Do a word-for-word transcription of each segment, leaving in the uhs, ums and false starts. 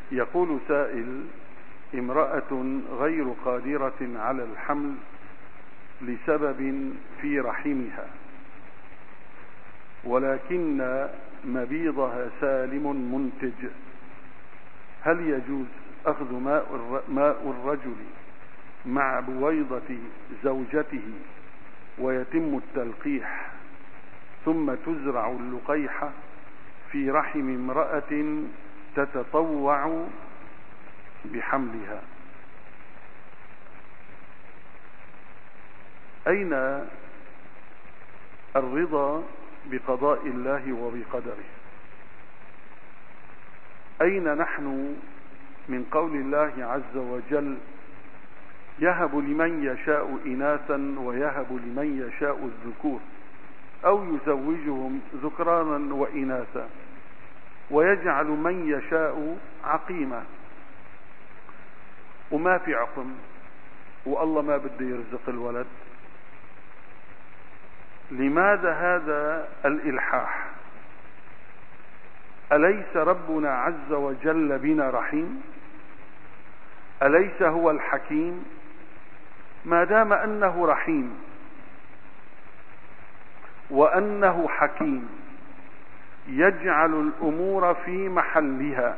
يقول سائل: امرأة غير قادرة على الحمل لسبب في رحمها، ولكن مبيضها سالم منتج، هل يجوز أخذ ماء الرجل مع بويضة زوجته ويتم التلقيح ثم تزرع اللقيحة في رحم امرأة تتطوع بحملها؟ أين الرضا بقضاء الله وبقدره؟ أين نحن من قول الله عز وجل: يهب لمن يشاء إناثا ويهب لمن يشاء الذكور أو يزوجهم ذكرانا وإناثا ويجعل من يشاء عقيما؟ وما في عقم، والله ما بده يرزق الولد. لماذا هذا الإلحاح؟ أليس ربنا عز وجل بنا رحيم؟ أليس هو الحكيم؟ ما دام أنه رحيم وأنه حكيم يجعل الأمور في محلها،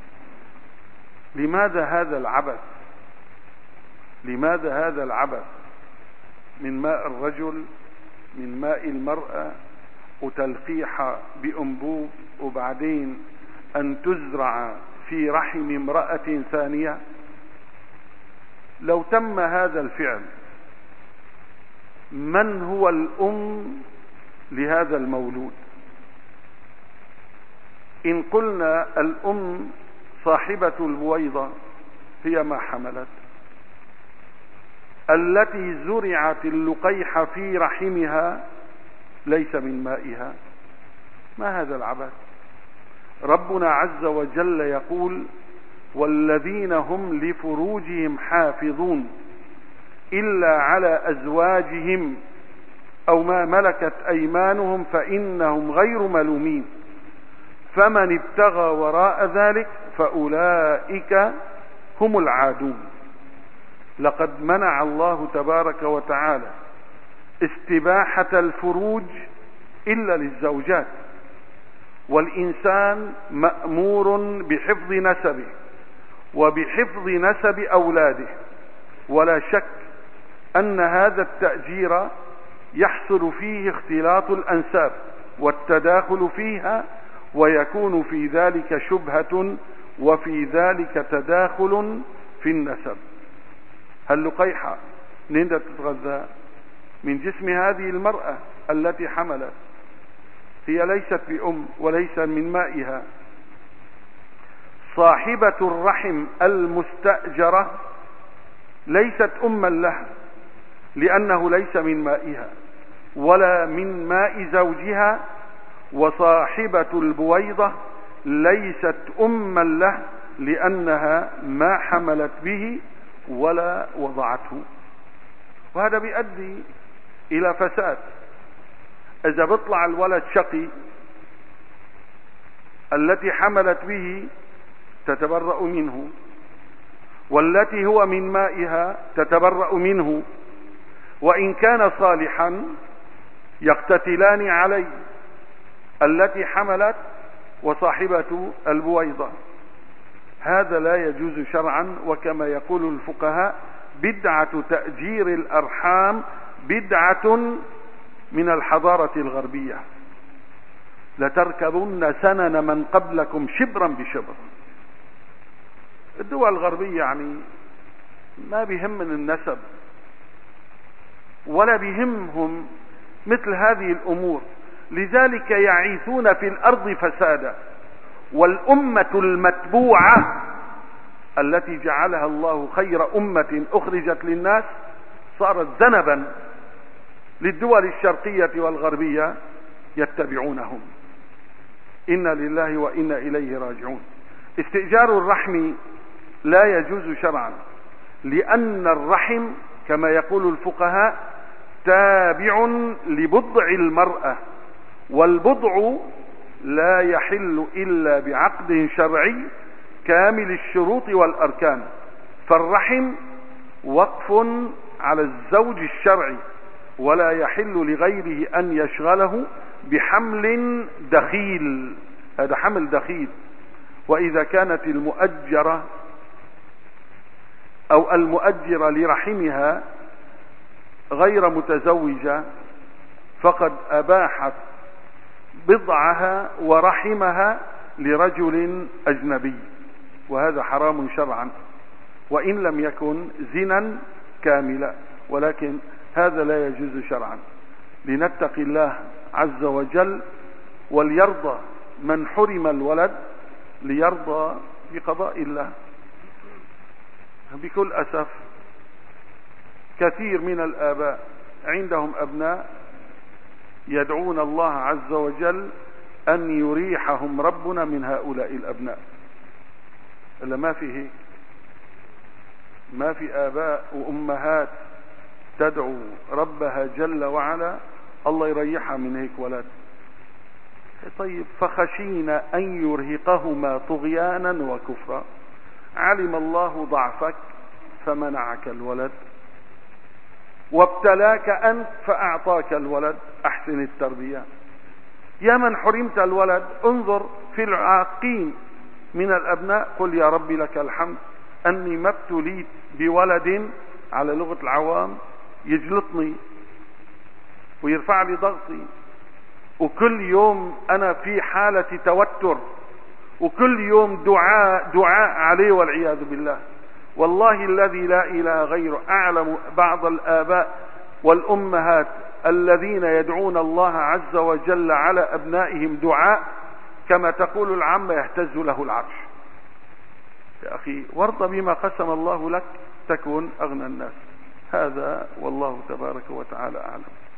لماذا هذا العبث؟ لماذا هذا العبث من ماء الرجل من ماء المرأة وتلقيح بأنبوب وبعدين أن تزرع في رحم امرأة ثانية؟ لو تم هذا الفعل، من هو الأم لهذا المولود؟ إن قلنا الأم صاحبة البويضة هي ما حملت، التي زرعت اللقيح في رحمها ليس من مائها. ما هذا العبث؟ ربنا عز وجل يقول: والذين هم لفروجهم حافظون إلا على أزواجهم أو ما ملكت أيمانهم فإنهم غير ملومين، فمن ابتغى وراء ذلك فأولئك هم العادون. لقد منع الله تبارك وتعالى استباحة الفروج إلا للزوجات، والإنسان مأمور بحفظ نسبه وبحفظ نسب أولاده، ولا شك أن هذا التأجير يحصل فيه اختلاط الأنساب والتداخل فيها، ويكون في ذلك شبهة وفي ذلك تداخل في النسب. هاللقيحة منين تتغذى؟ من جسم هذه المرأة التي حملت، هي ليست بأم وليس من مائها. صاحبة الرحم المستأجرة ليست أما له، لأنه ليس من مائها ولا من ماء زوجها، وصاحبة البويضة ليست أما له لأنها ما حملت به ولا وضعته. وهذا بيؤدي إلى فساد. إذا بيطلع الولد شقي، التي حملت به تتبرأ منه، والتي هو من مائها تتبرأ منه، وإن كان صالحا يقتتلان عليه، التي حملت وصاحبة البويضة. هذا لا يجوز شرعا، وكما يقول الفقهاء: بدعة تأجير الأرحام بدعة من الحضارة الغربية، لتركبن سنن من قبلكم شبرا بشبر. الدول الغربية يعني ما بيهم من النسب ولا بيهمهم مثل هذه الأمور، لذلك يعيثون في الأرض فسادا. والأمة المتبوعة التي جعلها الله خير أمة أخرجت للناس صارت ذنبا للدول الشرقية والغربية يتبعونهم. إنا لله وإنا إليه راجعون. استئجار الرحم لا يجوز شرعا، لأن الرحم كما يقول الفقهاء تابع لبضع المرأة، والبضع لا يحل إلا بعقد شرعي كامل الشروط والأركان. فالرحم وقف على الزوج الشرعي، ولا يحل لغيره أن يشغله بحمل دخيل، هذا حمل دخيل. وإذا كانت المؤجرة أو المؤجرة لرحمها غير متزوجة فقد أباحت بضعها ورحمها لرجل أجنبي، وهذا حرام شرعا، وإن لم يكن زنا كاملا، ولكن هذا لا يجوز شرعا. لنتقي الله عز وجل، وليرضى من حرم الولد ليرضى بقضاء الله. بكل أسف كثير من الآباء عندهم أبناء يدعون الله عز وجل أن يريحهم ربنا من هؤلاء الأبناء. إلا ما في هيك، ما في آباء وأمهات تدعو ربها جل وعلا الله يريحها من هيك ولد. طيب، فخشينا أن يرهقهما طغيانا وكفرا. علم الله ضعفك فمنعك الولد، وابتلاك أنت فأعطاك الولد. أحسن التربية. يا من حرمت الولد، انظر في العاقين من الأبناء، قل يا ربي لك الحمد أني ما ابتليت بولد على لغة العوام يجلطني ويرفع لي ضغطي، وكل يوم أنا في حالة توتر، وكل يوم دعاء دعاء عليه والعياذ بالله. والله الذي لا إله غيره أعلم بعض الآباء والأمهات الذين يدعون الله عز وجل على أبنائهم دعاء كما تقول العامة يهتز له العرش. يا أخي، وارض بما قسم الله لك تكون أغنى الناس. هذا والله تبارك وتعالى أعلم.